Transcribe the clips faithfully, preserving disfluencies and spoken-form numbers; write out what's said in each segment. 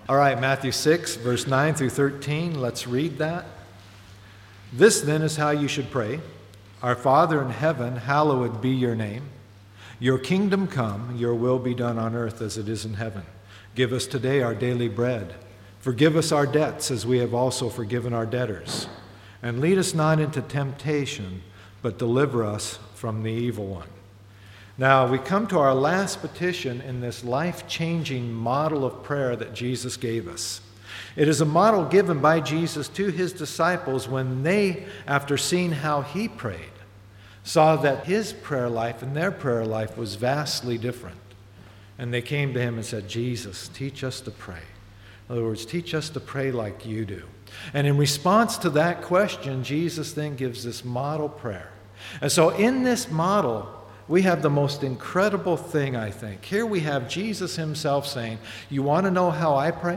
All right, Matthew six, verse nine through thirteen. Let's read that. This then is how you should pray. Our Father in heaven, hallowed be your name. Your kingdom come, your will be done on earth as it is in heaven. Give us today our daily bread. Forgive us our debts as we have also forgiven our debtors. And lead us not into temptation, but deliver us from the evil one. Now, we come to our last petition in this life-changing model of prayer that Jesus gave us. It is a model given by Jesus to his disciples when they, after seeing how he prayed, saw that his prayer life and their prayer life was vastly different. And they came to him and said, Jesus, teach us to pray. In other words, teach us to pray like you do. And in response to that question, Jesus then gives this model prayer. And so in this model, we have the most incredible thing, I think. Here we have Jesus himself saying, you want to know how I pray?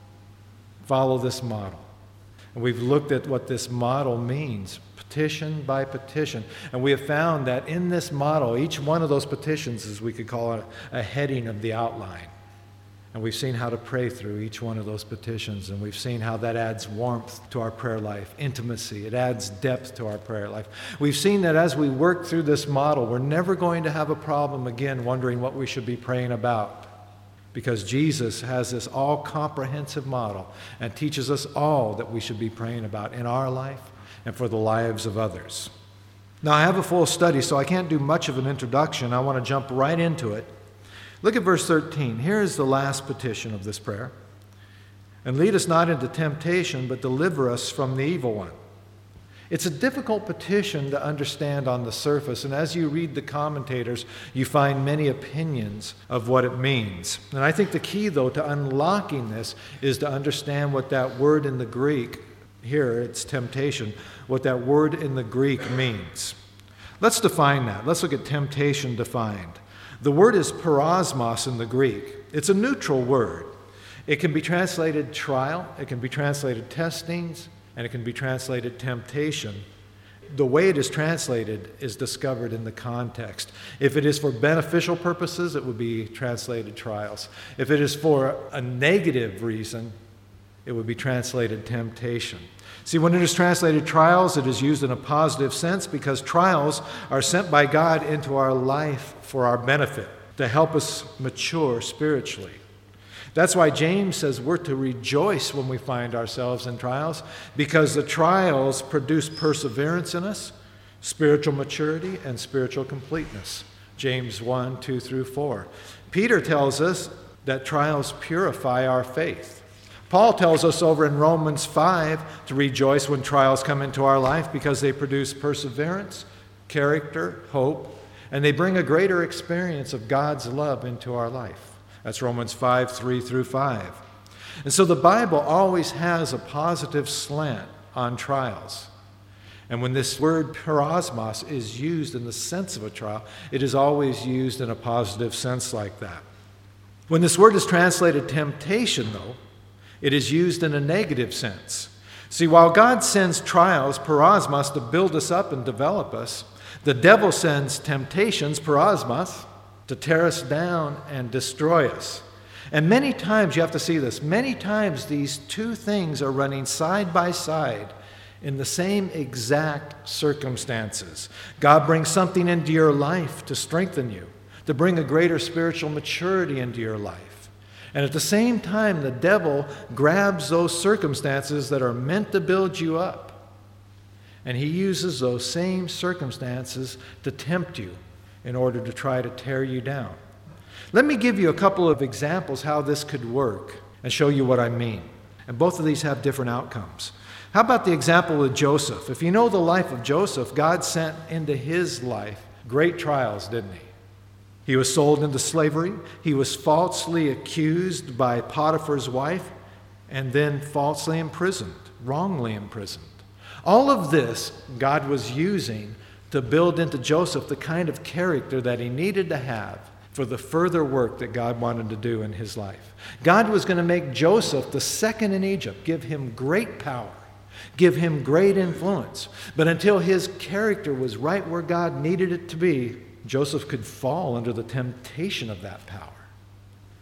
Follow this model. And we've looked at what this model means, petition by petition. And we have found that in this model, each one of those petitions is, we could call it a heading of the outline. And we've seen how to pray through each one of those petitions. And we've seen how that adds warmth to our prayer life, intimacy. It adds depth to our prayer life. We've seen that as we work through this model, we're never going to have a problem again wondering what we should be praying about. Because Jesus has this all-comprehensive model and teaches us all that we should be praying about in our life and for the lives of others. Now, I have a full study, so I can't do much of an introduction. I want to jump right into it. Look at verse thirteen. Here is the last petition of this prayer. And lead us not into temptation, but deliver us from the evil one. It's a difficult petition to understand on the surface, and as you read the commentators, you find many opinions of what it means. And I think the key, though, to unlocking this is to understand what that word in the Greek, here it's temptation, what that word in the Greek means. Let's define that. Let's look at temptation defined. The word is parosmos in the Greek. It's a neutral word. It can be translated trial, it can be translated testings, and it can be translated temptation. The way it is translated is discovered in the context. If it is for beneficial purposes, it would be translated trials. If it is for a negative reason, it would be translated temptation. See, when it is translated trials, it is used in a positive sense because trials are sent by God into our life for our benefit, to help us mature spiritually. That's why James says we're to rejoice when we find ourselves in trials, because the trials produce perseverance in us, spiritual maturity, and spiritual completeness. James one, two through four. Peter tells us that trials purify our faith. Paul tells us over in Romans five to rejoice when trials come into our life because they produce perseverance, character, hope, and they bring a greater experience of God's love into our life. That's Romans five, three through five. And so the Bible always has a positive slant on trials. And when this word parosmos is used in the sense of a trial, it is always used in a positive sense like that. When this word is translated temptation, though, it is used in a negative sense. See, while God sends trials, parosmos, to build us up and develop us, the devil sends temptations, parosmos, to tear us down and destroy us. And many times, you have to see this, many times these two things are running side by side in the same exact circumstances. God brings something into your life to strengthen you, to bring a greater spiritual maturity into your life. And at the same time, the devil grabs those circumstances that are meant to build you up, and he uses those same circumstances to tempt you in order to try to tear you down. Let me give you a couple of examples how this could work and show you what I mean. And both of these have different outcomes. How about the example of Joseph? If you know the life of Joseph, God sent into his life great trials, didn't he? He was sold into slavery. He was falsely accused by Potiphar's wife and then falsely imprisoned, wrongly imprisoned. All of this God was using to build into Joseph the kind of character that he needed to have for the further work that God wanted to do in his life. God was going to make Joseph the second in Egypt, give him great power, give him great influence. But until his character was right where God needed it to be, Joseph could fall under the temptation of that power.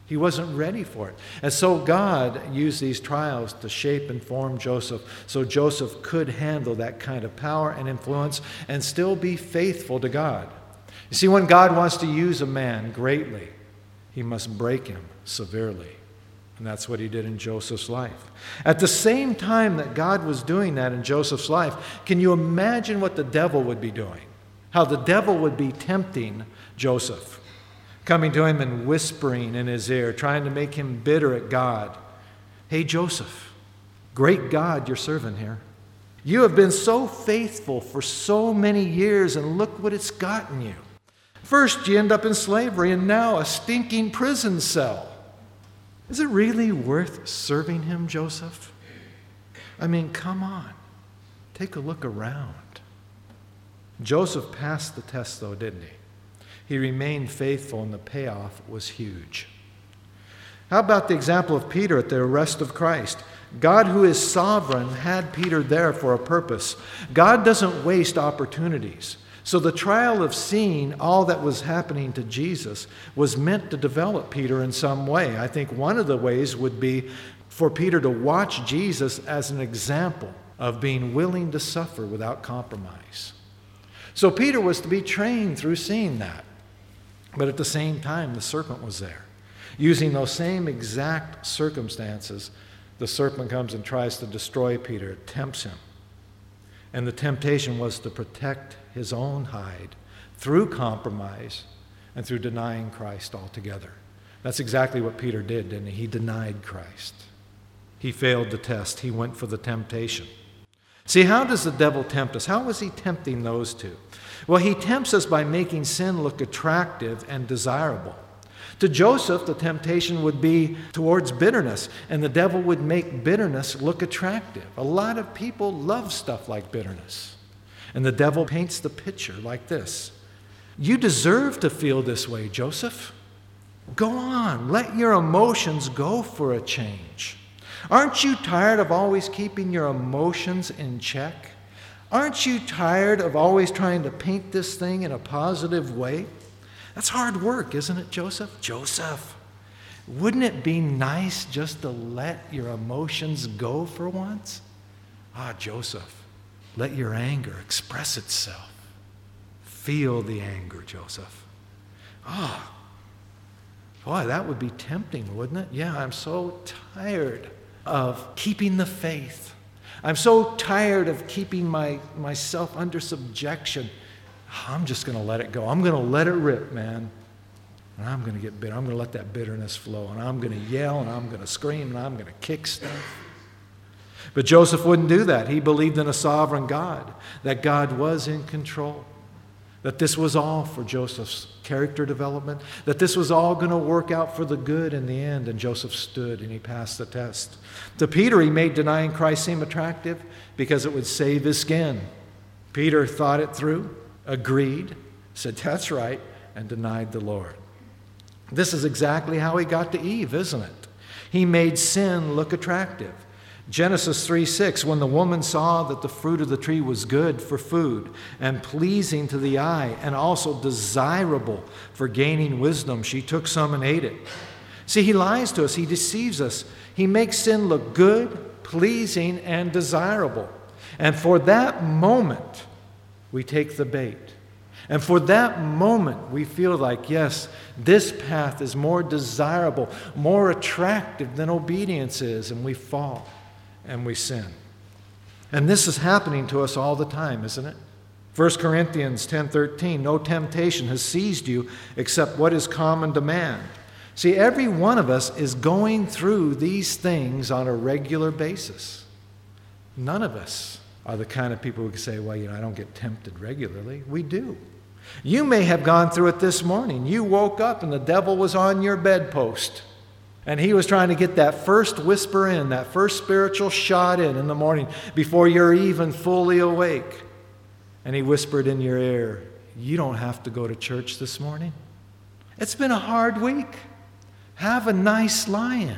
He wasn't ready for it. And so God used these trials to shape and form Joseph so Joseph could handle that kind of power and influence and still be faithful to God. You see, when God wants to use a man greatly, he must break him severely. And that's what he did in Joseph's life. At the same time that God was doing that in Joseph's life, can you imagine what the devil would be doing? How the devil would be tempting Joseph, coming to him and whispering in his ear, trying to make him bitter at God. Hey, Joseph, great God, you're serving here. You have been so faithful for so many years, and look what it's gotten you. First, you end up in slavery, and now a stinking prison cell. Is it really worth serving him, Joseph? I mean, come on. Take a look around. Joseph passed the test, though, didn't he? He remained faithful, and the payoff was huge. How about the example of Peter at the arrest of Christ? God, who is sovereign, had Peter there for a purpose. God doesn't waste opportunities. So the trial of seeing all that was happening to Jesus was meant to develop Peter in some way. I think one of the ways would be for Peter to watch Jesus as an example of being willing to suffer without compromise. So Peter was to be trained through seeing that. But at the same time, the serpent was there. Using those same exact circumstances, the serpent comes and tries to destroy Peter, tempts him. And the temptation was to protect his own hide through compromise and through denying Christ altogether. That's exactly what Peter did, didn't he? He denied Christ. He failed the test. He went for the temptation. See, how does the devil tempt us? How was he tempting those two? Well, he tempts us by making sin look attractive and desirable. To Joseph, the temptation would be towards bitterness, and the devil would make bitterness look attractive. A lot of people love stuff like bitterness. And the devil paints the picture like this. You deserve to feel this way, Joseph. Go on, let your emotions go for a change. Aren't you tired of always keeping your emotions in check? Aren't you tired of always trying to paint this thing in a positive way? That's hard work, isn't it, Joseph? Joseph, wouldn't it be nice just to let your emotions go for once? Ah, Joseph, let your anger express itself. Feel the anger, Joseph. Ah, boy, that would be tempting, wouldn't it? Yeah, I'm so tired of keeping the faith. I'm so tired of keeping my, myself under subjection. I'm just going to let it go. I'm going to let it rip, man. And I'm going to get bitter. I'm going to let that bitterness flow. And I'm going to yell, and I'm going to scream, and I'm going to kick stuff. But Joseph wouldn't do that. He believed in a sovereign God, that God was in control, that this was all for Joseph's character development, that this was all going to work out for the good in the end. And Joseph stood, and he passed the test. To Peter, he made denying Christ seem attractive because it would save his skin. Peter thought it through, agreed, said, that's right, and denied the Lord. This is exactly how he got to Eve, isn't it? He made sin look attractive. Genesis three six, when the woman saw that the fruit of the tree was good for food and pleasing to the eye and also desirable for gaining wisdom, she took some and ate it. See, he lies to us. He deceives us. He makes sin look good, pleasing, and desirable. And for that moment, we take the bait. And for that moment, we feel like, yes, this path is more desirable, more attractive than obedience is, and we fall and we sin. And this is happening to us all the time, isn't it? First Corinthians ten thirteen, no temptation has seized you except what is common to man. See, every one of us is going through these things on a regular basis. None of us are the kind of people who can say, well, you know, I don't get tempted regularly. We do. You may have gone through it this morning. You woke up and the devil was on your bedpost. And he was trying to get that first whisper in, that first spiritual shot in in the morning before you're even fully awake. And he whispered in your ear, you don't have to go to church this morning. It's been a hard week. Have a nice lie-in.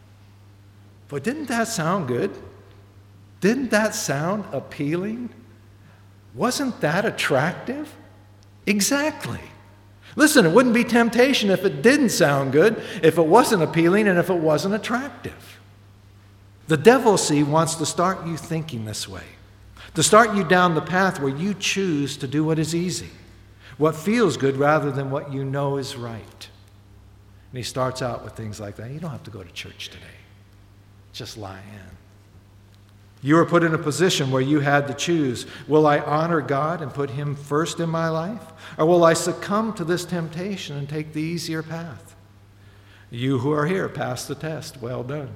But didn't that sound good? Didn't that sound appealing? Wasn't that attractive? Exactly. Listen, it wouldn't be temptation if it didn't sound good, if it wasn't appealing, and if it wasn't attractive. The devil, see, wants to start you thinking this way, to start you down the path where you choose to do what is easy, what feels good rather than what you know is right. And he starts out with things like that. You don't have to go to church today. Just lie in. You were put in a position where you had to choose, will I honor God and put him first in my life? Or will I succumb to this temptation and take the easier path? You who are here, pass the test. Well done.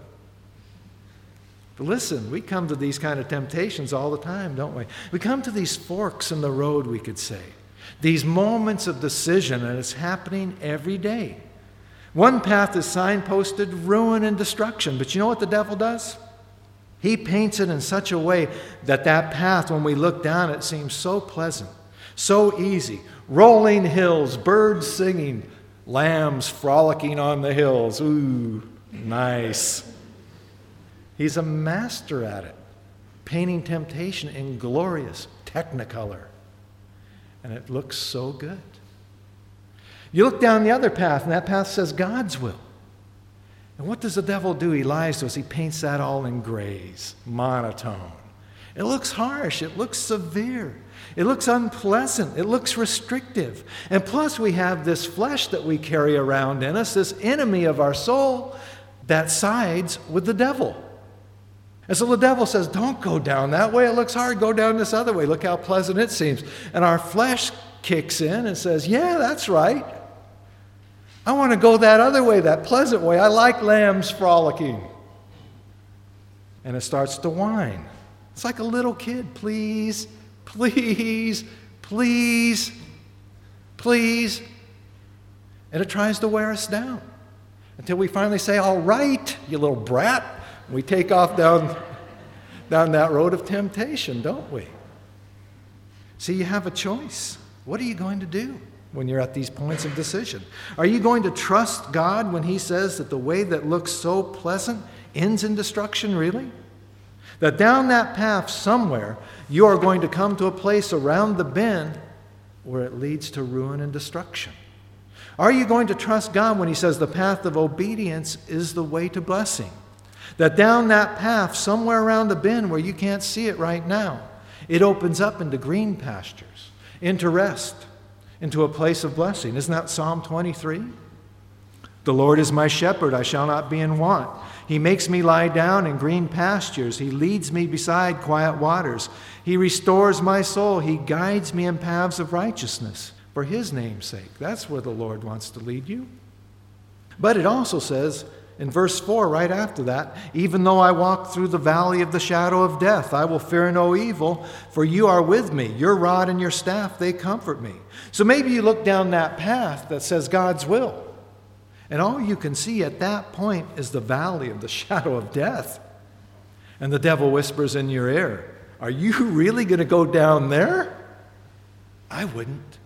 But listen, we come to these kind of temptations all the time, don't we? We come to these forks in the road, we could say. These moments of decision, and it's happening every day. One path is signposted ruin and destruction, but you know what the devil does? He paints it in such a way that that path, when we look down, it seems so pleasant, so easy. Rolling hills, birds singing, lambs frolicking on the hills. Ooh, nice. He's a master at it, painting temptation in glorious technicolor. And it looks so good. You look down the other path, and that path says God's will. And what does the devil do? He lies to us. He paints that all in grays, monotone. It looks harsh. It looks severe. It looks unpleasant. It looks restrictive. And plus we have this flesh that we carry around in us, this enemy of our soul that sides with the devil. And so the devil says, don't go down that way. It looks hard. Go down this other way. Look how pleasant it seems. And our flesh kicks in and says, yeah, that's right. I want to go that other way, that pleasant way. I like lambs frolicking. And it starts to whine. It's like a little kid. Please, please, please, please. And it tries to wear us down until we finally say, all right, you little brat. And we take off down, down that road of temptation, don't we? See, you have a choice. What are you going to do when you're at these points of decision? Are you going to trust God when he says that the way that looks so pleasant ends in destruction, really? That down that path somewhere, you are going to come to a place around the bend where it leads to ruin and destruction? Are you going to trust God when he says the path of obedience is the way to blessing? That down that path, somewhere around the bend where you can't see it right now, it opens up into green pastures, into rest, into a place of blessing. Isn't that Psalm twenty-three? The Lord is my shepherd, I shall not be in want. He makes me lie down in green pastures. He leads me beside quiet waters. He restores my soul. He guides me in paths of righteousness for his name's sake. That's where the Lord wants to lead you. But it also says in verse four, right after that, even though I walk through the valley of the shadow of death, I will fear no evil, for you are with me. Your rod and your staff, they comfort me. So maybe you look down that path that says God's will, and all you can see at that point is the valley of the shadow of death. And the devil whispers in your ear, are you really going to go down there? I wouldn't.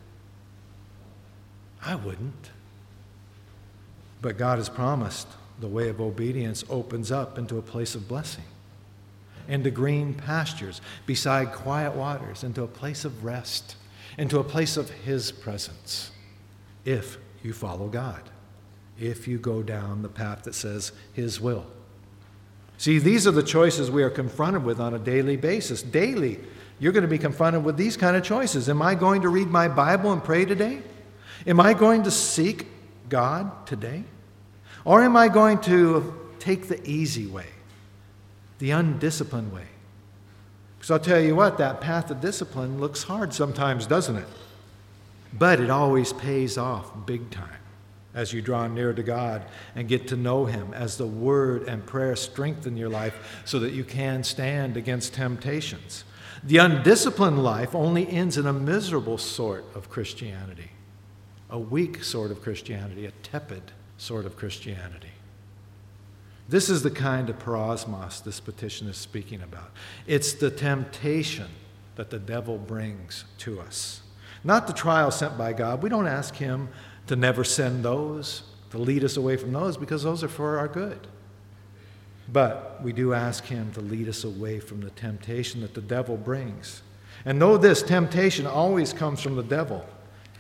I wouldn't. But God has promised the way of obedience opens up into a place of blessing, into green pastures, beside quiet waters, into a place of rest, into a place of his presence, if you follow God, if you go down the path that says his will. See, these are the choices we are confronted with on a daily basis. Daily, you're going to be confronted with these kind of choices. Am I going to read my Bible and pray today? Am I going to seek God today? Or am I going to take the easy way, the undisciplined way? Because I'll tell you what, that path of discipline looks hard sometimes, doesn't it? But it always pays off big time as you draw near to God and get to know him, as the word and prayer strengthen your life so that you can stand against temptations. The undisciplined life only ends in a miserable sort of Christianity, a weak sort of Christianity, a tepid sort of Christianity. This is the kind of parosmos this petition is speaking about. It's the temptation that the devil brings to us. Not the trial sent by God. We don't ask him to never send those, to lead us away from those, because those are for our good. But we do ask him to lead us away from the temptation that the devil brings. And know this, temptation always comes from the devil.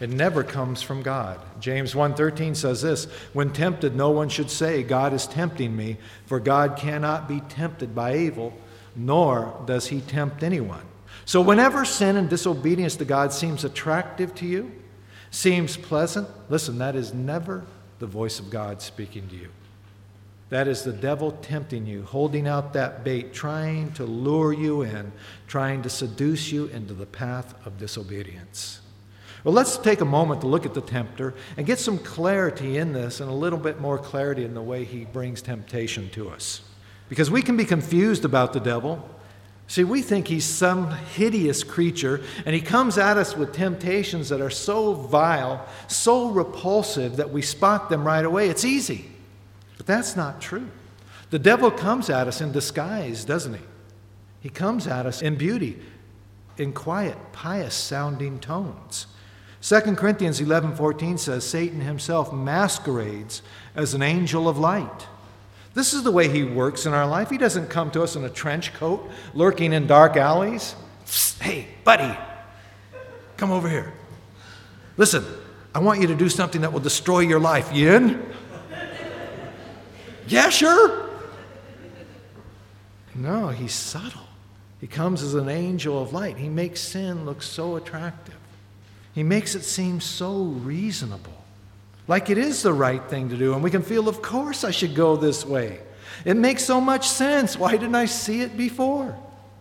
It never comes from God. James one thirteen says this, when tempted, no one should say, God is tempting me, for God cannot be tempted by evil, nor does he tempt anyone. So whenever sin and disobedience to God seems attractive to you, seems pleasant, listen, that is never the voice of God speaking to you. That is the devil tempting you, holding out that bait, trying to lure you in, trying to seduce you into the path of disobedience. Well, let's take a moment to look at the tempter and get some clarity in this and a little bit more clarity in the way he brings temptation to us. Because we can be confused about the devil. See, we think he's some hideous creature, and he comes at us with temptations that are so vile, so repulsive that we spot them right away. It's easy. But that's not true. The devil comes at us in disguise, doesn't he? He comes at us in beauty, in quiet, pious-sounding tones. Second Corinthians eleven fourteen says, Satan himself masquerades as an angel of light. This is the way he works in our life. He doesn't come to us in a trench coat, lurking in dark alleys. Hey, buddy, come over here. Listen, I want you to do something that will destroy your life. You in? Yeah, sure. No, he's subtle. He comes as an angel of light. He makes sin look so attractive. He makes it seem so reasonable. Like it is the right thing to do, and we can feel, of course I should go this way. It makes so much sense. Why didn't I see it before?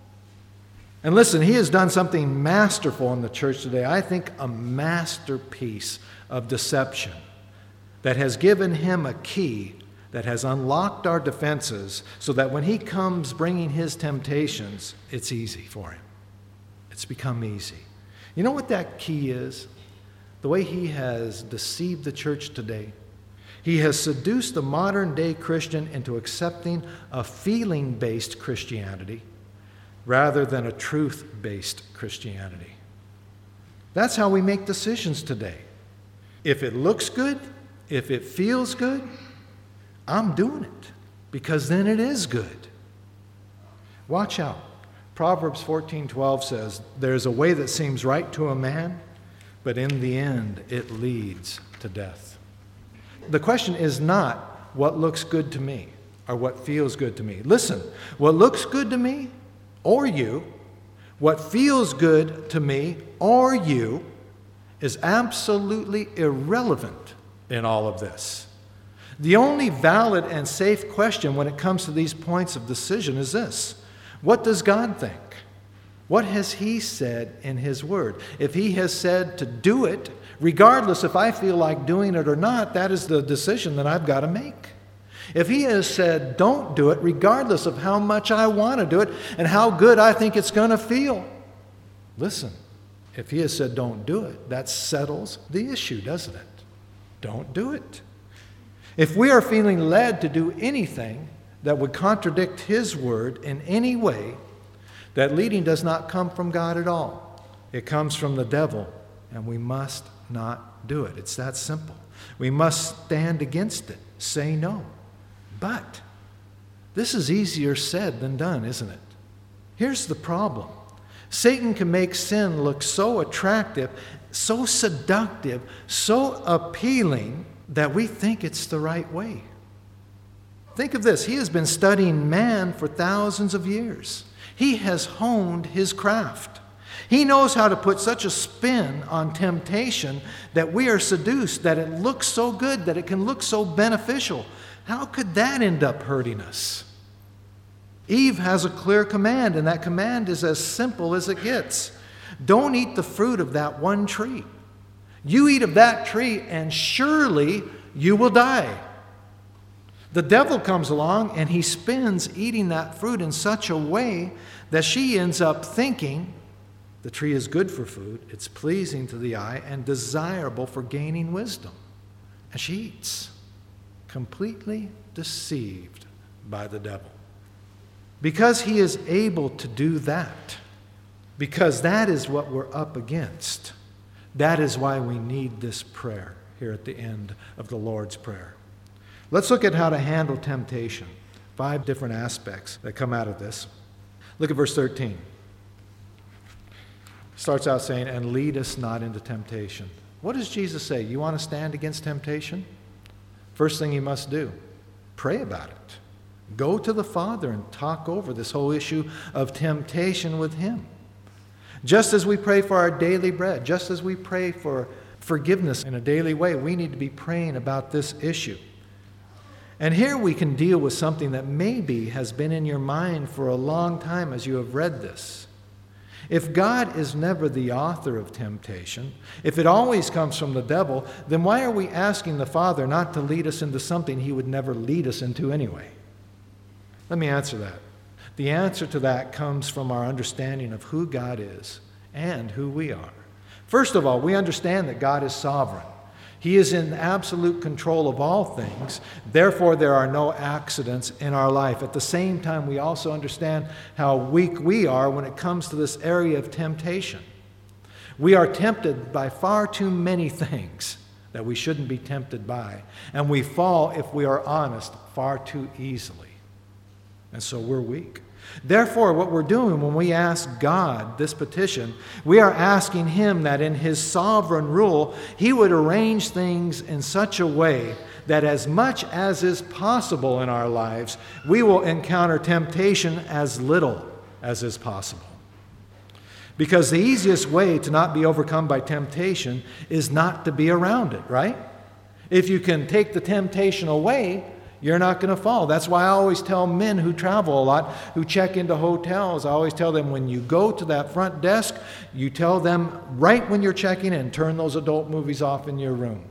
And listen, he has done something masterful in the church today. I think a masterpiece of deception that has given him a key that has unlocked our defenses so that when he comes bringing his temptations, it's easy for him. It's become easy. You know what that key is? The way he has deceived the church today. He has seduced the modern-day Christian into accepting a feeling-based Christianity rather than a truth-based Christianity. That's how we make decisions today. If it looks good, if it feels good, I'm doing it because then it is good. Watch out. Proverbs fourteen twelve says, there's a way that seems right to a man, but in the end, it leads to death. The question is not what looks good to me or what feels good to me. Listen, what looks good to me or you, what feels good to me or you, is absolutely irrelevant in all of this. The only valid and safe question when it comes to these points of decision is this: what does God think? What has he said in his word? If he has said to do it, regardless if I feel like doing it or not, that is the decision that I've got to make. If he has said don't do it, regardless of how much I want to do it and how good I think it's going to feel, listen, if he has said don't do it, that settles the issue, doesn't it? Don't do it. If we are feeling led to do anything that would contradict his word in any way, that leading does not come from God at all. It comes from the devil, and we must not do it. It's that simple. We must stand against it, say no. But this is easier said than done, isn't it? Here's the problem. Satan can make sin look so attractive, so seductive, so appealing that we think it's the right way. Think of this. He has been studying man for thousands of years. He has honed his craft. He knows how to put such a spin on temptation that we are seduced, that it looks so good, that it can look so beneficial. How could that end up hurting us? Eve has a clear command, and that command is as simple as it gets. Don't eat the fruit of that one tree. You eat of that tree, and surely you will die. The devil comes along and he spins eating that fruit in such a way that she ends up thinking the tree is good for food, it's pleasing to the eye, and desirable for gaining wisdom. And she eats, completely deceived by the devil. Because he is able to do that, because that is what we're up against, that is why we need this prayer here at the end of the Lord's Prayer. Let's look at how to handle temptation. Five different aspects that come out of this. Look at verse thirteen. Starts out saying, and lead us not into temptation. What does Jesus say? You want to stand against temptation? First thing you must do, pray about it. Go to the Father and talk over this whole issue of temptation with Him. Just as we pray for our daily bread, just as we pray for forgiveness in a daily way, we need to be praying about this issue. And here we can deal with something that maybe has been in your mind for a long time as you have read this. If God is never the author of temptation, if it always comes from the devil, then why are we asking the Father not to lead us into something He would never lead us into anyway? Let me answer that. The answer to that comes from our understanding of who God is and who we are. First of all, we understand that God is sovereign. He is in absolute control of all things. Therefore, there are no accidents in our life. At the same time, we also understand how weak we are when it comes to this area of temptation. We are tempted by far too many things that we shouldn't be tempted by. And we fall, if we are honest, far too easily. And so we're weak. Therefore, what we're doing when we ask God this petition, we are asking Him that in His sovereign rule, He would arrange things in such a way that as much as is possible in our lives, we will encounter temptation as little as is possible. Because the easiest way to not be overcome by temptation is not to be around it, right? If you can take the temptation away, you're not going to fall. That's why I always tell men who travel a lot, who check into hotels, I always tell them when you go to that front desk, you tell them right when you're checking in, turn those adult movies off in your room.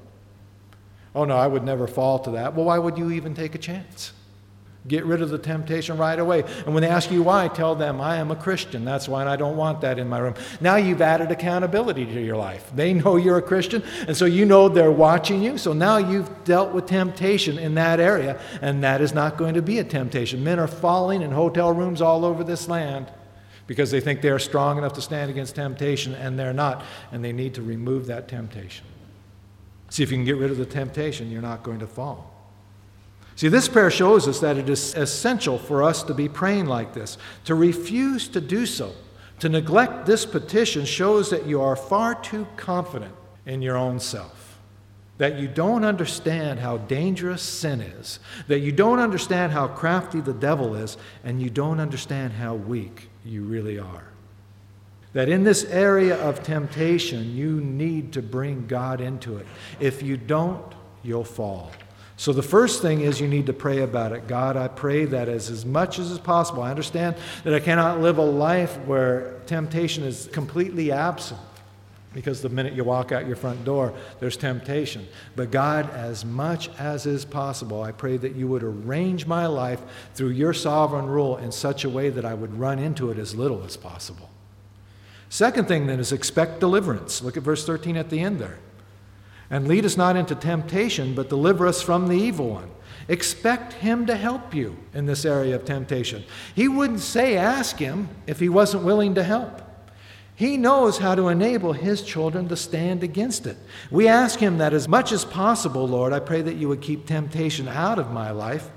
Oh no, I would never fall to that. Well, why would you even take a chance? Get rid of the temptation right away. And when they ask you why, tell them, I am a Christian. That's why I don't want that in my room. Now you've added accountability to your life. They know you're a Christian, and so you know they're watching you. So now you've dealt with temptation in that area, and that is not going to be a temptation. Men are falling in hotel rooms all over this land because they think they are strong enough to stand against temptation, and they're not, and they need to remove that temptation. See, if you can get rid of the temptation, you're not going to fall. See, this prayer shows us that it is essential for us to be praying like this. To refuse to do so, to neglect this petition, shows that you are far too confident in your own self, that you don't understand how dangerous sin is, that you don't understand how crafty the devil is, and you don't understand how weak you really are. That in this area of temptation, you need to bring God into it. If you don't, you'll fall. So the first thing is you need to pray about it. God, I pray that as, as much as is possible. I understand that I cannot live a life where temptation is completely absent, because the minute you walk out your front door, there's temptation. But God, as much as is possible, I pray that you would arrange my life through your sovereign rule in such a way that I would run into it as little as possible. Second thing then is expect deliverance. Look at verse thirteen at the end there. And lead us not into temptation, but deliver us from the evil one. Expect Him to help you in this area of temptation. He wouldn't say ask Him if He wasn't willing to help. He knows how to enable His children to stand against it. We ask Him that as much as possible, Lord, I pray that you would keep temptation out of my life.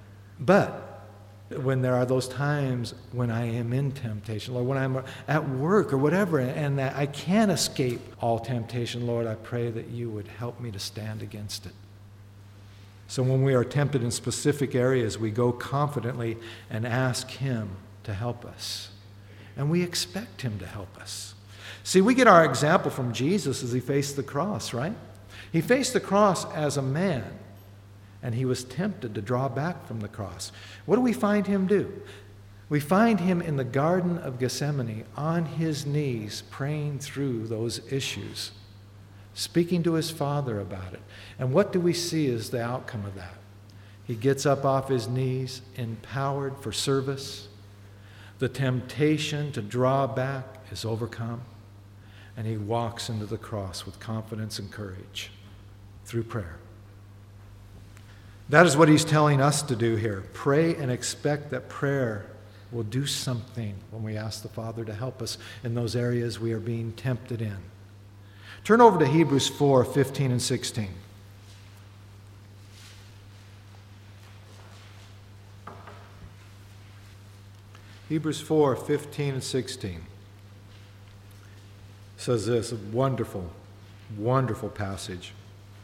But when there are those times when I am in temptation, Lord, when I'm at work or whatever, and that I can't escape all temptation, Lord, I pray that you would help me to stand against it. So when we are tempted in specific areas, we go confidently and ask Him to help us. And we expect Him to help us. See, we get our example from Jesus as He faced the cross, right? He faced the cross as a man, and He was tempted to draw back from the cross. What do we find Him do? We find Him in the Garden of Gethsemane on His knees praying through those issues, speaking to His Father about it. And what do we see as the outcome of that? He gets up off His knees, empowered for service. The temptation to draw back is overcome, and He walks into the cross with confidence and courage through prayer. That is what He's telling us to do here. Pray and expect that prayer will do something when we ask the Father to help us in those areas we are being tempted in. Turn over to Hebrews four, fifteen and sixteen. Hebrews four, fifteen and sixteen says this, a wonderful Wonderful passage.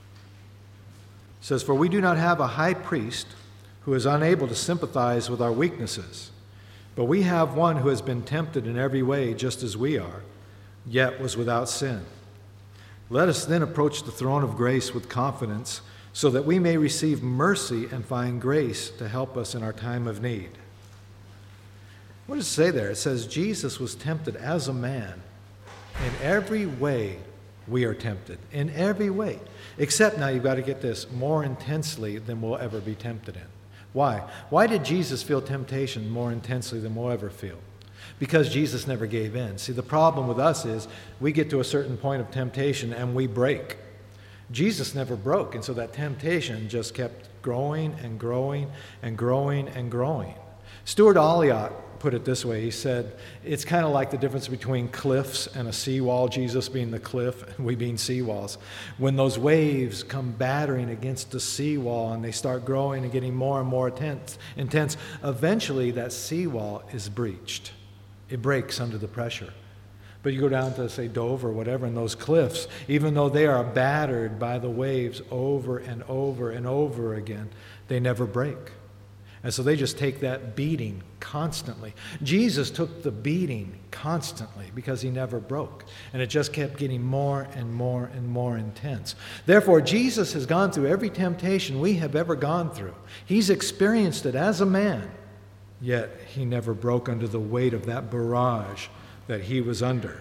It says, "For we do not have a high priest who is unable to sympathize with our weaknesses, but we have one who has been tempted in every way just as we are, yet was without sin. Let us then approach the throne of grace with confidence, so that we may receive mercy and find grace to help us in our time of need." What does it say there? It says Jesus was tempted as a man. In every way we are tempted. In every way. Except, now you've got to get this, more intensely than we'll ever be tempted in. Why? Why did Jesus feel temptation more intensely than we'll ever feel? Because Jesus never gave in. See, the problem with us is we get to a certain point of temptation and we break. Jesus never broke, and so that temptation just kept growing and growing and growing and growing. Stuart Olyott put it this way. He said, it's kind of like the difference between cliffs and a seawall, Jesus being the cliff and we being seawalls. When those waves come battering against the seawall and they start growing and getting more and more intense, intense, eventually that seawall is breached. It breaks under the pressure. But you go down to, say, Dover or whatever, and those cliffs, even though they are battered by the waves over and over and over again, they never break. And so they just take that beating constantly. Jesus took the beating constantly because he never broke. And it just kept getting more and more and more intense. Therefore, Jesus has gone through every temptation we have ever gone through. He's experienced it as a man, yet he never broke under the weight of that barrage that he was under.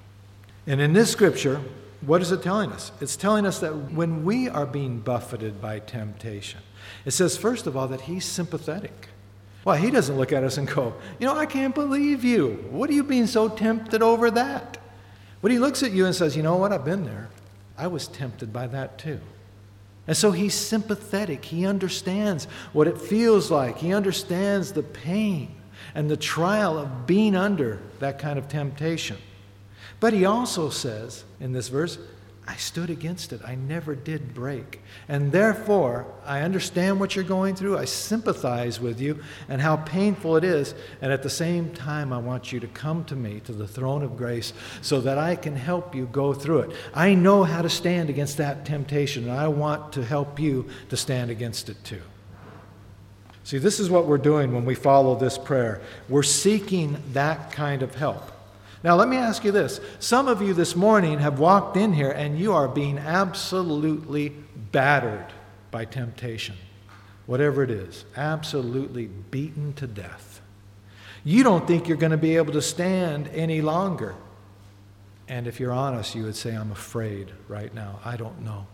And in this scripture, what is it telling us? It's telling us that when we are being buffeted by temptation, it says, first of all, that he's sympathetic. Well, he doesn't look at us and go, you know, I can't believe you. What are you being so tempted over that? But he looks at you and says, you know what, I've been there. I was tempted by that too. And so he's sympathetic. He understands what it feels like. He understands the pain and the trial of being under that kind of temptation. But he also says in this verse, I stood against it. I never did break. And therefore, I understand what you're going through. I sympathize with you and how painful it is. And at the same time, I want you to come to me, to the throne of grace, so that I can help you go through it. I know how to stand against that temptation, and I want to help you to stand against it too. See, this is what we're doing when we follow this prayer. We're seeking that kind of help. Now, let me ask you this. Some of you this morning have walked in here and you are being absolutely battered by temptation. Whatever it is, absolutely beaten to death. You don't think you're going to be able to stand any longer. And if you're honest, you would say, I'm afraid right now. I don't know.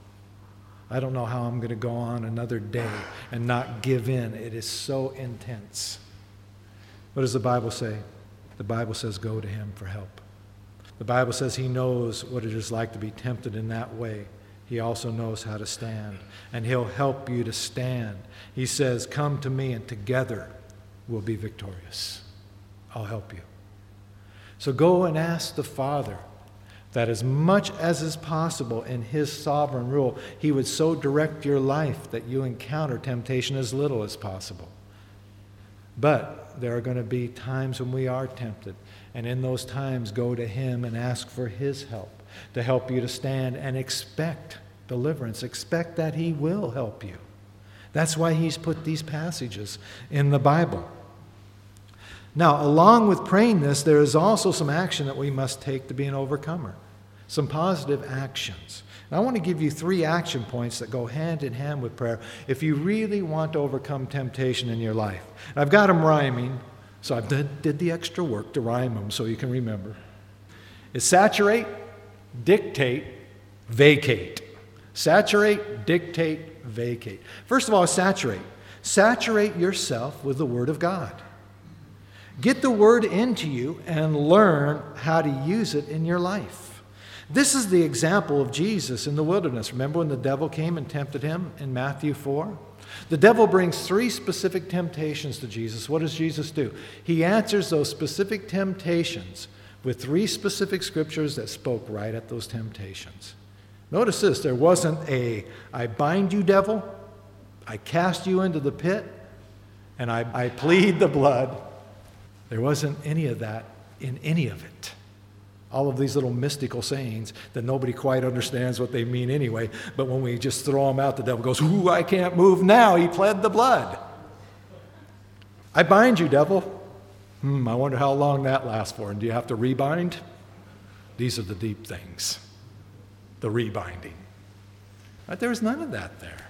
I don't know how I'm going to go on another day and not give in. It is so intense. What does the Bible say? The Bible says, go to him for help. The Bible says he knows what it is like to be tempted in that way. He also knows how to stand, and he'll help you to stand. He says, come to me, and together we'll be victorious. I'll help you. So go and ask the Father that as much as is possible in his sovereign rule, he would so direct your life that you encounter temptation as little as possible. But there are going to be times when we are tempted. And in those times, go to him and ask for his help to help you to stand, and expect deliverance. Expect that he will help you. That's why he's put these passages in the Bible. Now, along with praying this, there is also some action that we must take to be an overcomer. Some positive actions. And I want to give you three action points that go hand in hand with prayer if you really want to overcome temptation in your life. And I've got them rhyming, so I did, did the extra work to rhyme them so you can remember. It's saturate, dictate, vacate. Saturate, dictate, vacate. First of all, saturate. Saturate yourself with the Word of God. Get the Word into you and learn how to use it in your life. This is the example of Jesus in the wilderness. Remember when the devil came and tempted him in Matthew four? The devil brings three specific temptations to Jesus. What does Jesus do? He answers those specific temptations with three specific scriptures that spoke right at those temptations. Notice this, there wasn't a, I bind you, devil, I cast you into the pit, and I, I plead the blood. There wasn't any of that in any of it. All of these little mystical sayings that nobody quite understands what they mean anyway, but when we just throw them out, the devil goes, ooh, I can't move now. He pled the blood. I bind you, devil. Hmm, I wonder how long that lasts for. And do you have to rebind? These are the deep things, the rebinding. But there was none of that there.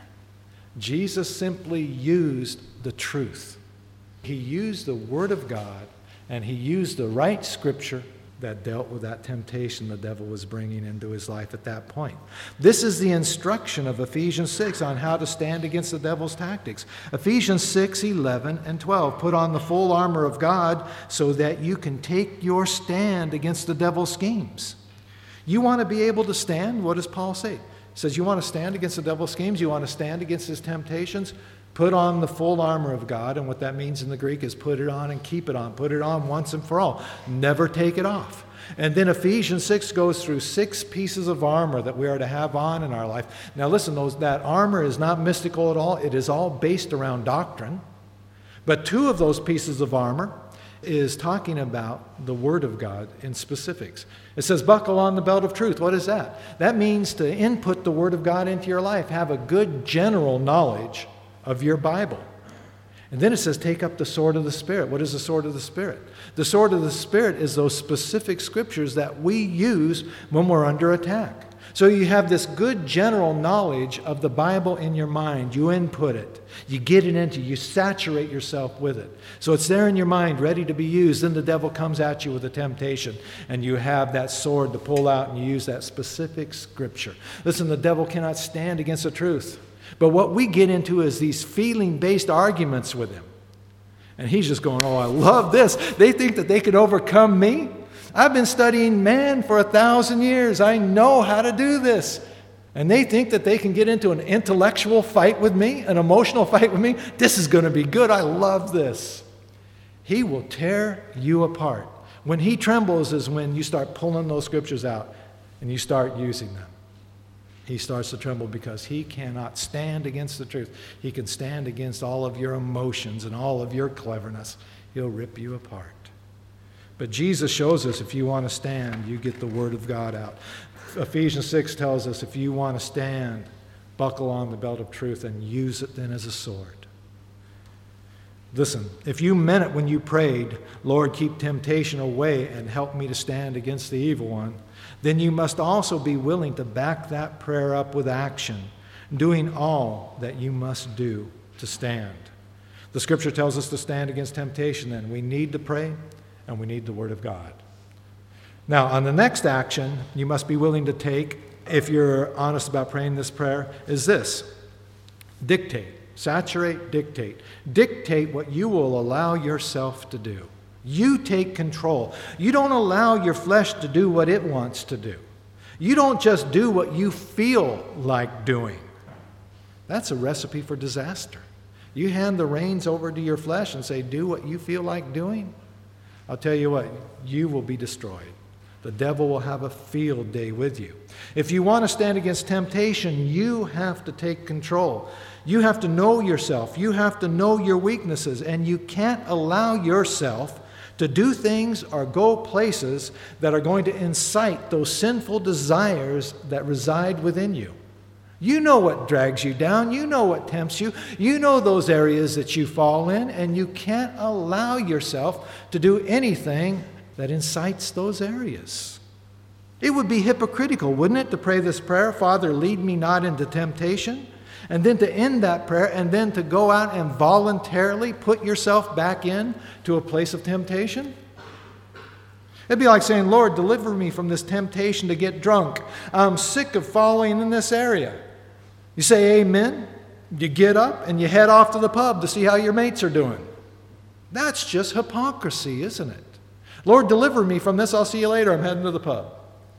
Jesus simply used the truth. He used the Word of God, and he used the right scripture that dealt with that temptation the devil was bringing into his life at that point. This is the instruction of Ephesians six on how to stand against the devil's tactics. Ephesians six, eleven, and twelve. Put on the full armor of God so that you can take your stand against the devil's schemes. You want to be able to stand? What does Paul say? He says, you want to stand against the devil's schemes? You want to stand against his temptations? Put on the full armor of God, and what that means in the Greek is put it on and keep it on. Put it on once and for all. Never take it off. And then Ephesians six goes through six pieces of armor that we are to have on in our life. Now listen, those, that armor is not mystical at all. It is all based around doctrine. But two of those pieces of armor is talking about the Word of God in specifics. It says, buckle on the belt of truth. What is that? That means to input the Word of God into your life. Have a good general knowledge of your Bible. And then it says, take up the sword of the Spirit. What is the sword of the Spirit? The sword of the Spirit is those specific scriptures that we use when we're under attack. So you have this good general knowledge of the Bible in your mind. You input it. You get it into, you saturate yourself with it. So it's there in your mind, ready to be used. Then the devil comes at you with a temptation, and you have that sword to pull out, and you use that specific scripture. Listen, the devil cannot stand against the truth. But what we get into is these feeling-based arguments with him. And he's just going, oh, I love this. They think that they can overcome me. I've been studying man for a thousand years. I know how to do this. And they think that they can get into an intellectual fight with me, an emotional fight with me. This is going to be good. I love this. He will tear you apart. When he trembles is when you start pulling those scriptures out and you start using them. He starts to tremble because he cannot stand against the truth. He can stand against all of your emotions and all of your cleverness. He'll rip you apart. But Jesus shows us if you want to stand, you get the Word of God out. Ephesians six tells us if you want to stand, buckle on the belt of truth and use it then as a sword. Listen, if you meant it when you prayed, Lord, keep temptation away and help me to stand against the evil one, then you must also be willing to back that prayer up with action, doing all that you must do to stand. The Scripture tells us to stand against temptation, then. We need to pray, and we need the Word of God. Now, on the next action you must be willing to take, if you're honest about praying this prayer, is this. Dictate. Saturate, dictate. Dictate what you will allow yourself to do. You take control. You don't allow your flesh to do what it wants to do. You don't just do what you feel like doing. That's a recipe for disaster. You hand the reins over to your flesh and say, do what you feel like doing. I'll tell you what, you will be destroyed. The devil will have a field day with you. If you want to stand against temptation, you have to take control. You have to know yourself. You have to know your weaknesses. And you can't allow yourself to do things or go places that are going to incite those sinful desires that reside within you. You know what drags you down. You know what tempts you. You know those areas that you fall in, and you can't allow yourself to do anything that incites those areas. It would be hypocritical, wouldn't it, to pray this prayer, Father, lead me not into temptation, and then to end that prayer and then to go out and voluntarily put yourself back in to a place of temptation? It'd be like saying, Lord, deliver me from this temptation to get drunk. I'm sick of falling in this area. You say amen, you get up and you head off to the pub to see how your mates are doing. That's just hypocrisy, isn't it? Lord, deliver me from this. I'll see you later. I'm heading to the pub.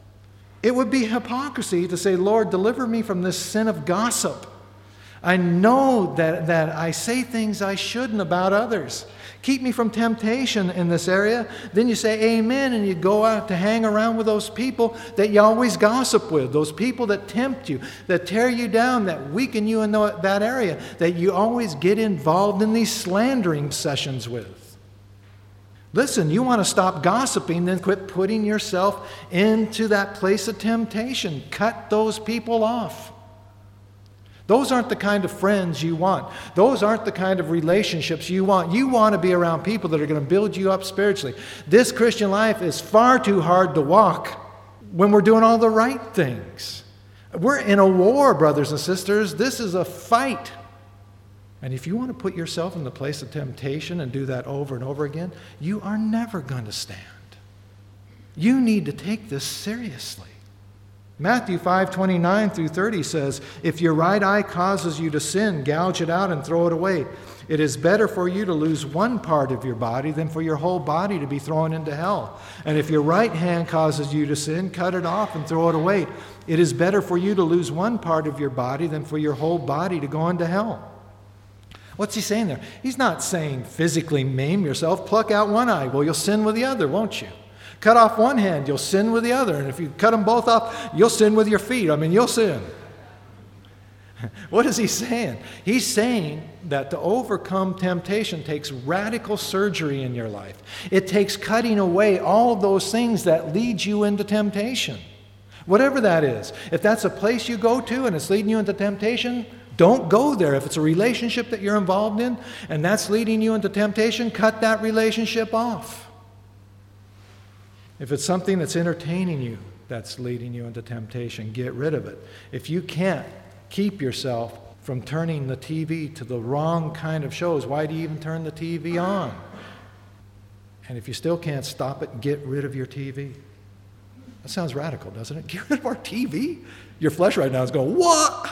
It would be hypocrisy to say, Lord, deliver me from this sin of gossip. I know that, that I say things I shouldn't about others. Keep me from temptation in this area. Then you say amen, and you go out to hang around with those people that you always gossip with, those people that tempt you, that tear you down, that weaken you in that area, that you always get involved in these slandering sessions with. Listen, you want to stop gossiping, then quit putting yourself into that place of temptation. Cut those people off. Those aren't the kind of friends you want. Those aren't the kind of relationships you want. You want to be around people that are going to build you up spiritually. This Christian life is far too hard to walk when we're doing all the right things. We're in a war, brothers and sisters. This is a fight. And if you want to put yourself in the place of temptation and do that over and over again, you are never going to stand. You need to take this seriously. Matthew five twenty-nine through thirty says, "If your right eye causes you to sin, gouge it out and throw it away. It is better for you to lose one part of your body than for your whole body to be thrown into hell. And if your right hand causes you to sin, cut it off and throw it away. It is better for you to lose one part of your body than for your whole body to go into hell." What's he saying there? He's not saying physically maim yourself. Pluck out one eye. Well, you'll sin with the other, won't you? Cut off one hand, you'll sin with the other. And if you cut them both off, you'll sin with your feet. I mean, you'll sin. What is he saying? He's saying that to overcome temptation takes radical surgery in your life. It takes cutting away all of those things that lead you into temptation. Whatever that is. If that's a place you go to and it's leading you into temptation, don't go there. If it's a relationship that you're involved in and that's leading you into temptation, cut that relationship off. If it's something that's entertaining you that's leading you into temptation, get rid of it. If you can't keep yourself from turning the T V to the wrong kind of shows, why do you even turn the T V on? And if you still can't stop it, get rid of your T V. That sounds radical, doesn't it? Get rid of our T V? Your flesh right now is going, what?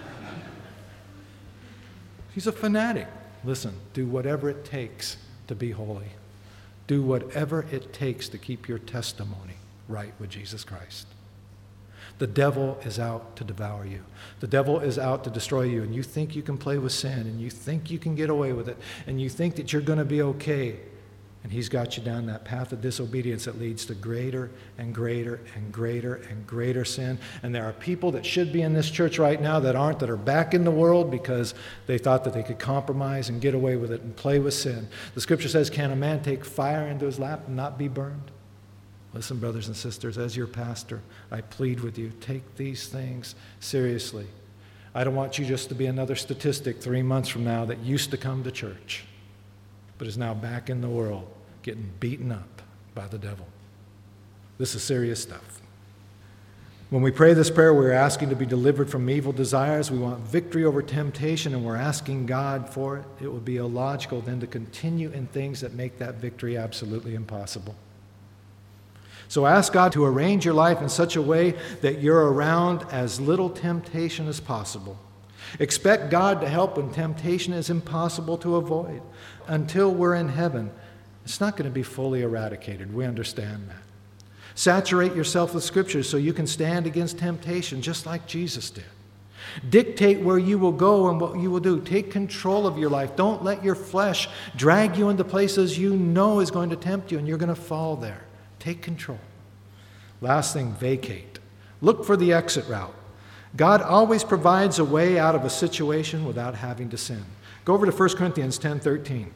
He's a fanatic. Listen, do whatever it takes to be holy. Do whatever it takes to keep your testimony right with Jesus Christ. The devil is out to devour you. The devil is out to destroy you, and you think you can play with sin, and you think you can get away with it, and you think that you're going to be okay. And he's got you down that path of disobedience that leads to greater and greater and greater and greater sin. And there are people that should be in this church right now that aren't, that are back in the world because they thought that they could compromise and get away with it and play with sin. The scripture says, can a man take fire into his lap and not be burned? Listen, brothers and sisters, as your pastor, I plead with you, take these things seriously. I don't want you just to be another statistic three months from now that used to come to church, but is now back in the world, getting beaten up by the devil. This is serious stuff. When we pray this prayer, we're asking to be delivered from evil desires. We want victory over temptation, and we're asking God for it. It would be illogical then to continue in things that make that victory absolutely impossible. So ask God to arrange your life in such a way that you're around as little temptation as possible. Expect God to help when temptation is impossible to avoid. Until we're in heaven, it's not going to be fully eradicated. We understand that. Saturate yourself with Scripture so you can stand against temptation just like Jesus did. Dictate where you will go and what you will do. Take control of your life. Don't let your flesh drag you into places you know is going to tempt you and you're going to fall there. Take control. Last thing, vacate. Look for the exit route. God always provides a way out of a situation without having to sin. Go over to First Corinthians ten thirteen.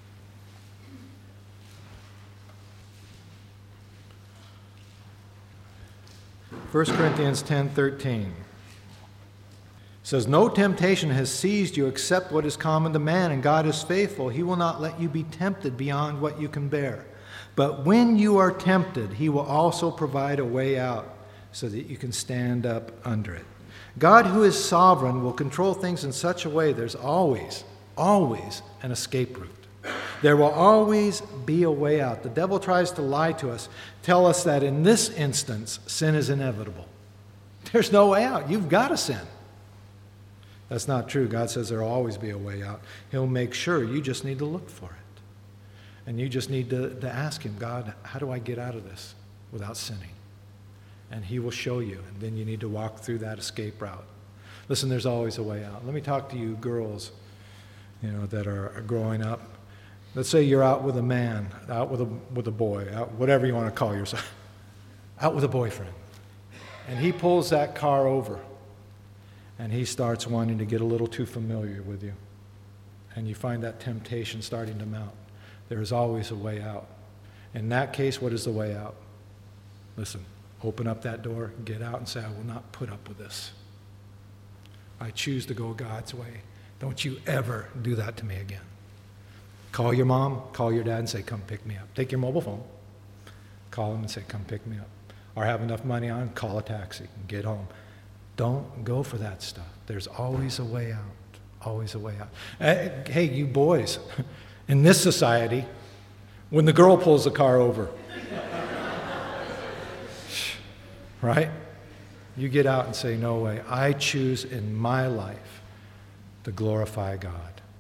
First Corinthians ten thirteen says, no temptation has seized you except what is common to man, and God is faithful. He will not let you be tempted beyond what you can bear. But when you are tempted, he will also provide a way out so that you can stand up under it. God, who is sovereign, will control things in such a way there's always, always an escape route. There will always be a way out. The devil tries to lie to us, tell us that in this instance, sin is inevitable. There's no way out. You've got to sin. That's not true. God says there will always be a way out. He'll make sure. You just need to look for it. And you just need to, to ask him, God, how do I get out of this without sinning? And he will show you. And then you need to walk through that escape route. Listen, there's always a way out. Let me talk to you girls, you know, that are, are growing up. Let's say you're out with a man, out with a, with a boy, out, whatever you want to call yourself, out with a boyfriend. And he pulls that car over. And he starts wanting to get a little too familiar with you. And you find that temptation starting to mount. There is always a way out. In that case, what is the way out? Listen, open up that door, get out and say, I will not put up with this. I choose to go God's way. Don't you ever do that to me again. Call your mom, call your dad and say, come pick me up. Take your mobile phone, call them and say, come pick me up. Or have enough money on, call a taxi and get home. Don't go for that stuff. There's always a way out. Always a way out. Hey, you boys, in this society, when the girl pulls the car over, right? You get out and say, no way. I choose in my life to glorify God.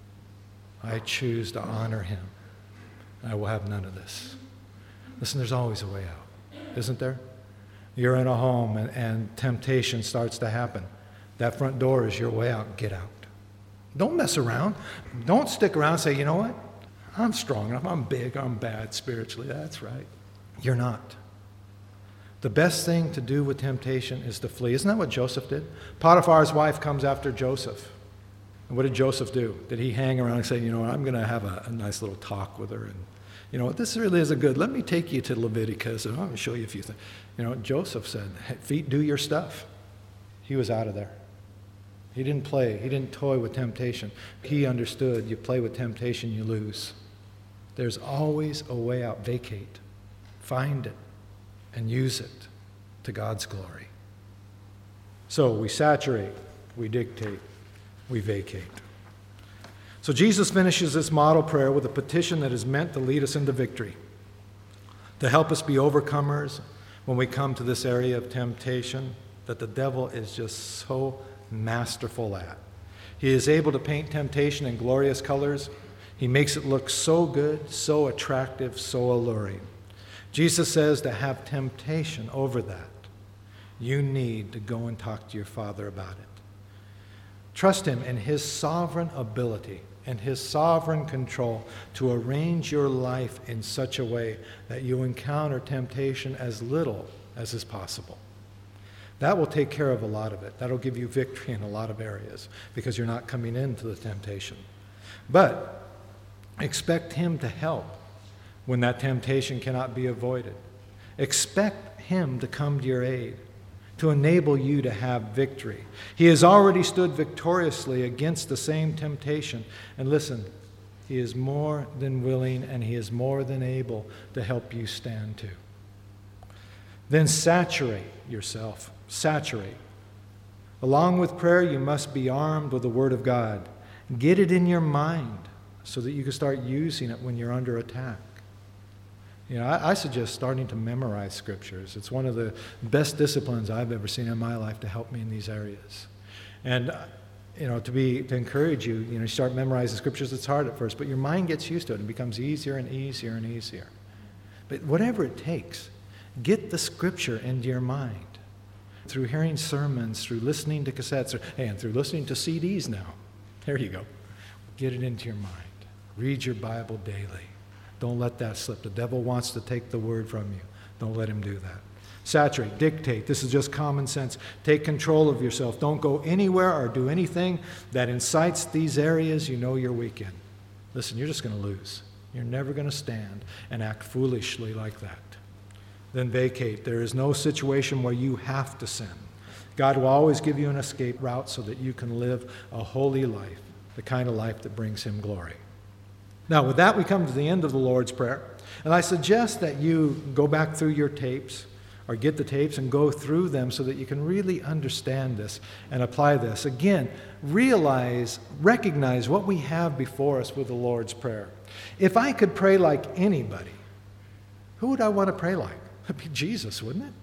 I choose to honor him. I will have none of this. Listen, there's always a way out, isn't there? You're in a home and, and temptation starts to happen. That front door is your way out. Get out. Don't mess around. Don't stick around and say, you know what? I'm strong enough. I'm big. I'm bad spiritually. That's right. You're not. The best thing to do with temptation is to flee. Isn't that what Joseph did? Potiphar's wife comes after Joseph. And what did Joseph do? Did he hang around and say, you know what, I'm going to have a, a nice little talk with her. And you know what, this really isn't good. Let me take you to Leviticus and I'm going to show you a few things. You know, Joseph said, hey, feet, do your stuff. He was out of there. He didn't play. He didn't toy with temptation. He understood you play with temptation, you lose. There's always a way out. Vacate. Find it and use it to God's glory. So we saturate, we dictate, we vacate. So Jesus finishes this model prayer with a petition that is meant to lead us into victory, to help us be overcomers when we come to this area of temptation that the devil is just so masterful at. He is able to paint temptation in glorious colors. He makes it look so good, so attractive, so alluring. Jesus says to have temptation over that, you need to go and talk to your Father about it. Trust him in his sovereign ability and his sovereign control to arrange your life in such a way that you encounter temptation as little as is possible. That will take care of a lot of it. That'll give you victory in a lot of areas because you're not coming into the temptation. But expect him to help when that temptation cannot be avoided. Expect him to come to your aid, to enable you to have victory. He has already stood victoriously against the same temptation. And listen, he is more than willing and he is more than able to help you stand too. Then saturate yourself. Saturate. Along with prayer, you must be armed with the Word of God. Get it in your mind so that you can start using it when you're under attack. You know, I, I suggest starting to memorize scriptures. It's one of the best disciplines I've ever seen in my life to help me in these areas. And, you know, to be to encourage you, you know, you start memorizing scriptures. It's hard at first, but your mind gets used to it and becomes easier and easier and easier. But whatever it takes, get the scripture into your mind through hearing sermons, through listening to cassettes, or, hey, and through listening to C Ds now. There you go. Get it into your mind. Read your Bible daily. Don't let that slip. The devil wants to take the word from you. Don't let him do that. Saturate, dictate. This is just common sense. Take control of yourself. Don't go anywhere or do anything that incites these areas you know you're weak in. Listen, you're just going to lose. You're never going to stand and act foolishly like that. Then vacate. There is no situation where you have to sin. God will always give you an escape route so that you can live a holy life, the kind of life that brings him glory. Now, with that, we come to the end of the Lord's Prayer. And I suggest that you go back through your tapes or get the tapes and go through them so that you can really understand this and apply this. Again, realize, recognize what we have before us with the Lord's Prayer. If I could pray like anybody, who would I want to pray like? It'd be Jesus, wouldn't it?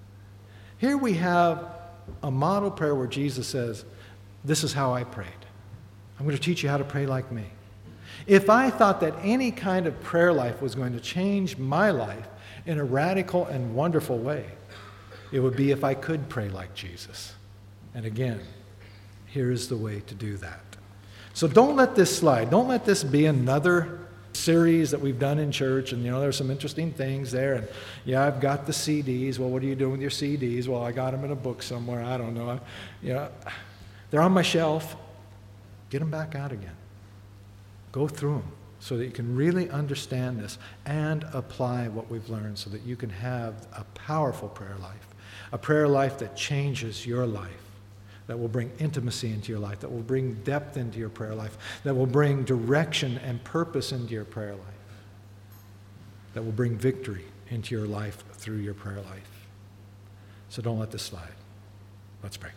Here we have a model prayer where Jesus says, this is how I prayed. I'm going to teach you how to pray like me. If I thought that any kind of prayer life was going to change my life in a radical and wonderful way, it would be if I could pray like Jesus. And again, here's the way to do that. So don't let this slide. Don't let this be another series that we've done in church, and you know there's some interesting things there, and yeah, I've got the C Ds. Well, what are you doing with your C Ds? Well, I got them in a book somewhere. I don't know. You know, they're on my shelf. Get them back out again. Go through them. so that you can really understand this and apply what we've learned so that you can have a powerful prayer life, a prayer life that changes your life, that will bring intimacy into your life, that will bring depth into your prayer life, that will bring direction and purpose into your prayer life, that will bring victory into your life through your prayer life. So don't let this slide. Let's pray.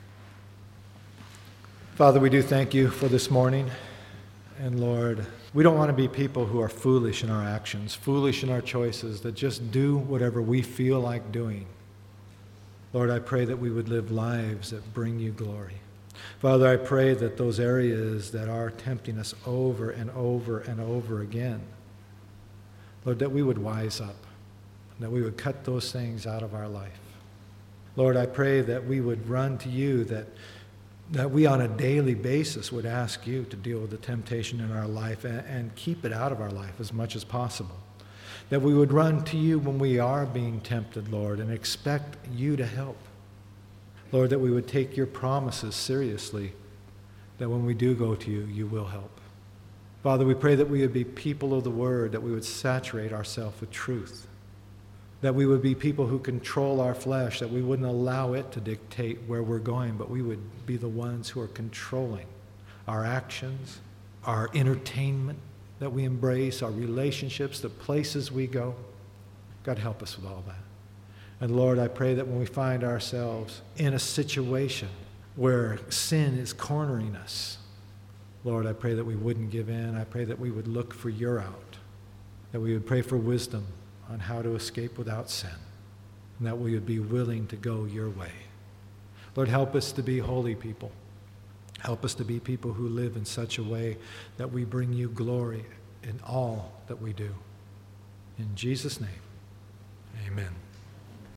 Father, we do thank you for this morning. And Lord, we don't want to be people who are foolish in our actions, foolish in our choices, that just do whatever we feel like doing. Lord, I pray that we would live lives that bring you glory. Father, I pray that those areas that are tempting us over and over and over again, Lord, that we would wise up, that we would cut those things out of our life. Lord, I pray that we would run to you, that, that we on a daily basis would ask you to deal with the temptation in our life and, and keep it out of our life as much as possible. That we would run to you when we are being tempted, Lord, and expect you to help. Lord, that we would take your promises seriously, that when we do go to you, you will help. Father, we pray that we would be people of the word, that we would saturate ourselves with truth, that we would be people who control our flesh, that we wouldn't allow it to dictate where we're going, but we would be the ones who are controlling our actions, our entertainment that we embrace, our relationships, the places we go. God, help us with all that. And Lord, I pray that when we find ourselves in a situation where sin is cornering us, Lord, I pray that we wouldn't give in. I pray that we would look for your out, that we would pray for wisdom on how to escape without sin, and that we would be willing to go your way. Lord, help us to be holy people. Help us to be people who live in such a way that we bring you glory in all that we do. In Jesus' name, amen.